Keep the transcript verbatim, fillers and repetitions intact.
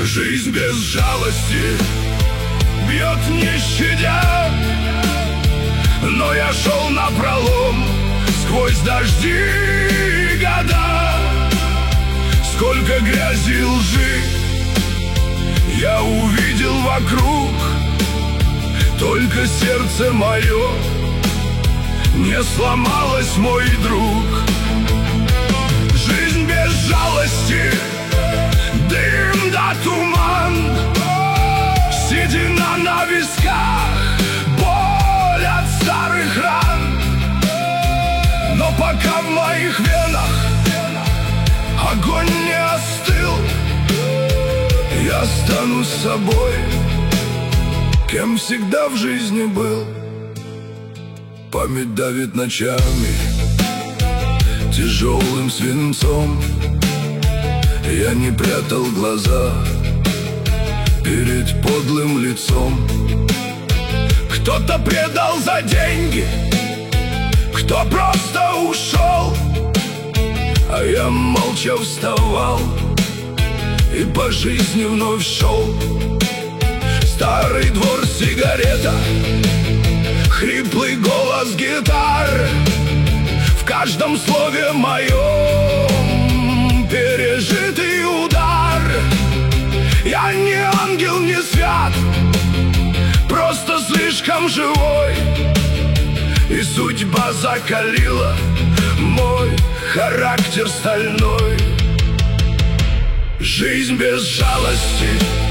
Жизнь без жалости бьет не щадя, но я шел напролом сквозь дожди и года. Сколько грязи и лжи я увидел вокруг, только сердце мое не сломалось, мой друг. Жизнь без жалости, дым да туман, седина на висках, боль от старых ран. Но пока в моих венах огонь не остыл, я останусь собой, кем всегда в жизни был. Память давит ночами тяжелым свинцом. Я не прятал глаза перед подлым лицом. Кто-то предал за деньги, кто просто ушел, а я молча вставал и по жизни вновь шел. Старый двор, сигарета, хриплый голос гитары, в каждом слове моем пережитый удар. Я не ангел, не свят, просто слишком живой, и судьба закалила мой характер стальной. Жизнь без жалости